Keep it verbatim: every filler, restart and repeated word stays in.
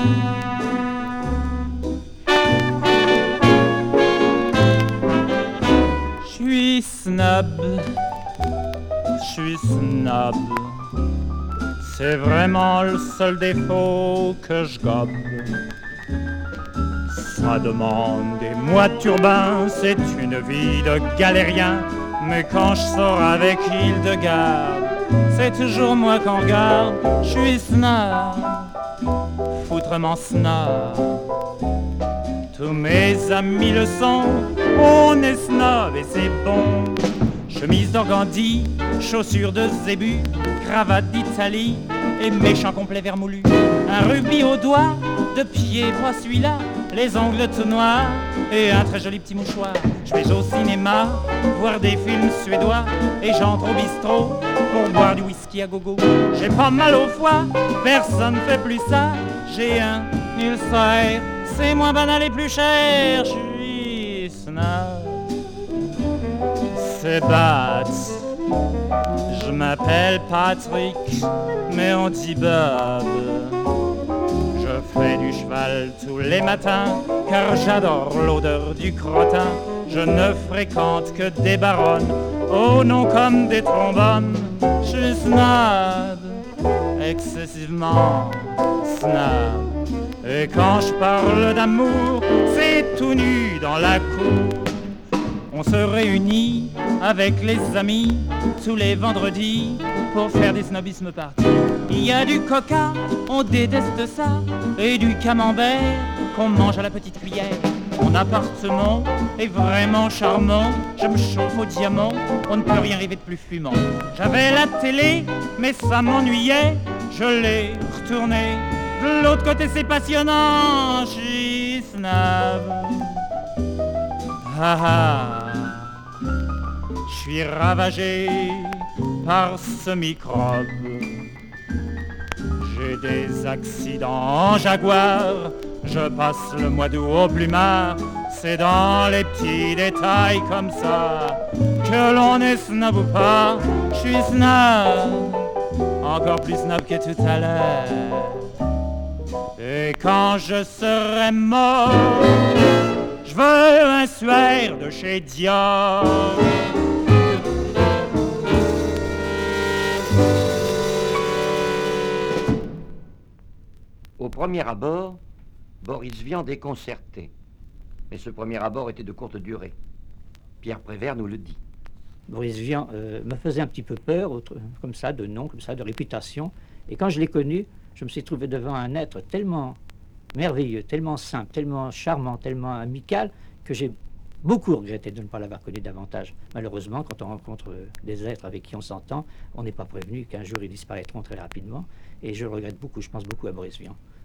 Je suis snob, je suis snob. C'est vraiment le seul défaut que je gobe. Ça demande des mois de turbin, c'est une vie de galérien. Mais quand je sors avec Hildegarde, c'est toujours moi qu'on regarde. Je suis snob, foutrement snob. Tous mes amis le sont, on est snob et c'est bon. Chemise d'organdi, chaussures de zébu, cravate d'Italie et méchant complet vermoulu. Un rubis au doigt, de pied droit celui-là, les ongles tout noirs et un très joli petit mouchoir. Je vais au cinéma, voir des films suédois et j'entre au bistrot pour boire du whisky à gogo. J'ai pas mal au foie, personne fait plus ça. J'ai un ulcère, c'est moins banal et plus cher. Je suis snob. C'est bad. Je m'appelle Patrick, mais on dit Bob. Je fais du cheval tous les matins, car j'adore l'odeur du crottin. Je ne fréquente que des baronnes, au nom comme des trombones. Je suis snob, excessivement snob. Et quand je parle d'amour, c'est tout nu dans la cour. On se réunit avec les amis tous les vendredis pour faire des snobismes partis. Il y a du coca, on déteste ça, et du camembert qu'on mange à la petite cuillère. Mon appartement est vraiment charmant, je me chauffe au diamant, on ne peut rien rêver de plus fumant. J'avais la télé, mais ça m'ennuyait, je l'ai retournée. De l'autre côté c'est passionnant, je suis snob. Ah ah, je suis ravagé par ce microbe. J'ai des accidents en Jaguar, je passe le mois d'août au plumard. C'est dans les petits détails comme ça que l'on est snob ou pas. Je suis snob, encore plus snob que tout à l'heure. Et quand je serai mort, je veux un suaire de chez Dior. Au premier abord, Boris Vian déconcertait. Mais ce premier abord était de courte durée. Pierre Prévert nous le dit. Boris Vian euh, me faisait un petit peu peur, autre, comme ça, de nom, comme ça, de réputation. Et quand je l'ai connu, je me suis trouvé devant un être tellement merveilleux, tellement simple, tellement charmant, tellement amical, que j'ai beaucoup regretté de ne pas l'avoir connu davantage. Malheureusement, quand on rencontre des êtres avec qui on s'entend, on n'est pas prévenu qu'un jour ils disparaîtront très rapidement. Et je le regrette beaucoup, je pense beaucoup à Boris Vian.